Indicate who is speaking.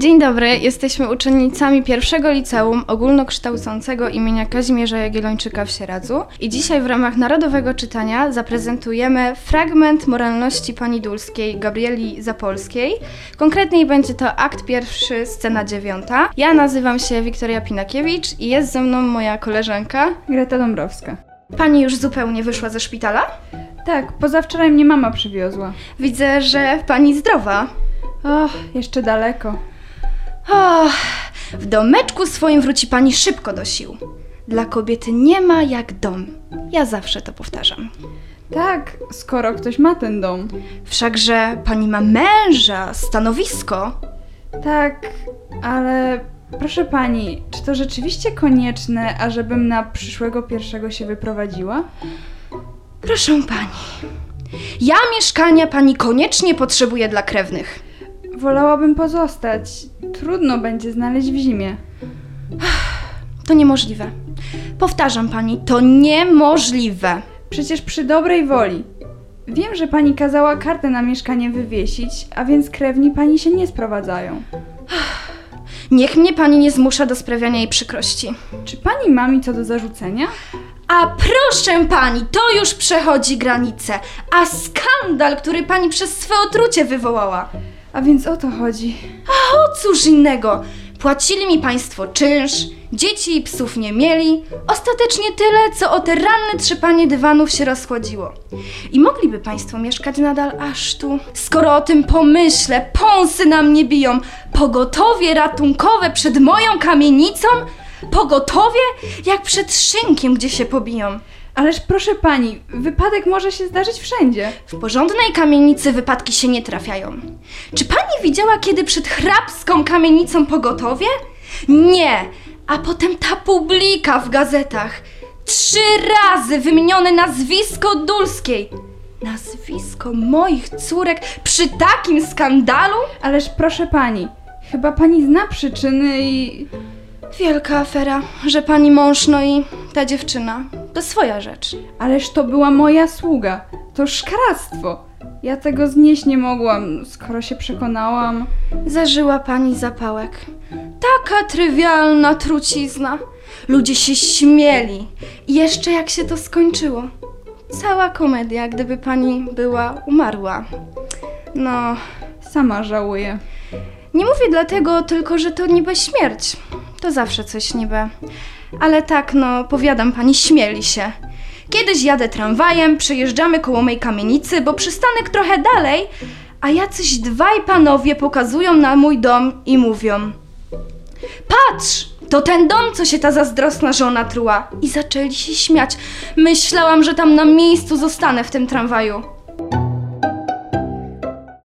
Speaker 1: Dzień dobry, jesteśmy uczennicami pierwszego liceum ogólnokształcącego imienia Kazimierza Jagiellończyka w Sieradzu i dzisiaj w ramach narodowego czytania zaprezentujemy fragment moralności pani Dulskiej Gabrieli Zapolskiej. Konkretniej będzie to akt pierwszy, scena 9. Ja nazywam się Wiktoria Pinakiewicz i jest ze mną moja koleżanka
Speaker 2: Greta Dąbrowska.
Speaker 1: Pani już zupełnie wyszła ze szpitala?
Speaker 2: Tak, pozawczoraj mnie mama przywiozła.
Speaker 1: Widzę, że pani zdrowa.
Speaker 2: Och, jeszcze daleko.
Speaker 1: W domeczku swoim wróci pani szybko do sił. Dla kobiety nie ma jak dom. Ja zawsze to powtarzam.
Speaker 2: Tak, skoro ktoś ma ten dom.
Speaker 1: Wszakże pani ma męża, stanowisko.
Speaker 2: Tak, ale proszę pani, czy to rzeczywiście konieczne, ażebym na przyszłego pierwszego się wyprowadziła?
Speaker 1: Proszę pani, ja mieszkania pani koniecznie potrzebuję dla krewnych.
Speaker 2: Wolałabym pozostać. Trudno będzie znaleźć w zimie.
Speaker 1: To niemożliwe. Powtarzam pani, to niemożliwe.
Speaker 2: Przecież przy dobrej woli. Wiem, że pani kazała kartę na mieszkanie wywiesić, a więc krewni pani się nie sprowadzają.
Speaker 1: Niech mnie pani nie zmusza do sprawiania jej przykrości.
Speaker 2: Czy pani ma mi co do zarzucenia?
Speaker 1: A proszę pani, to już przechodzi granicę. A skandal, który pani przez swe otrucie wywołała.
Speaker 2: A więc o to chodzi.
Speaker 1: A o cóż innego? Płacili mi państwo czynsz, dzieci i psów nie mieli. Ostatecznie tyle, co o te ranne trzepanie dywanów się rozchłodziło. I mogliby państwo mieszkać nadal aż tu. Skoro o tym pomyślę, pąsy na mnie biją. Pogotowie ratunkowe przed moją kamienicą? Pogotowie? Jak przed szynkiem, gdzie się pobiją.
Speaker 2: Ależ proszę pani, wypadek może się zdarzyć wszędzie.
Speaker 1: W porządnej kamienicy wypadki się nie trafiają. Czy pani widziała kiedy przed hrabską kamienicą pogotowie? Nie! A potem ta publika w gazetach. 3 razy wymienione nazwisko Dulskiej. Nazwisko moich córek przy takim skandalu?
Speaker 2: Ależ proszę pani, chyba pani zna przyczyny i...
Speaker 1: Wielka afera, że pani mąż, no i ta dziewczyna. To swoja rzecz.
Speaker 2: Ależ to była moja sługa. To szkaractwo. Ja tego znieść nie mogłam, skoro się przekonałam.
Speaker 1: Zażyła pani zapałek. Taka trywialna trucizna. Ludzie się śmieli. I jeszcze jak się to skończyło. Cała komedia, gdyby pani była umarła. No,
Speaker 2: Sama żałuję.
Speaker 1: nie mówię dlatego tylko, że to niby śmierć. To zawsze coś niby. Ale tak, no, powiadam pani, śmieli się. Kiedyś jadę tramwajem, przejeżdżamy koło mej kamienicy, bo przystanek trochę dalej, a jacyś 2 panowie pokazują na mój dom i mówią: patrz, to ten dom, co się ta zazdrosna żona truła. I zaczęli się śmiać. Myślałam, że tam na miejscu zostanę w tym tramwaju.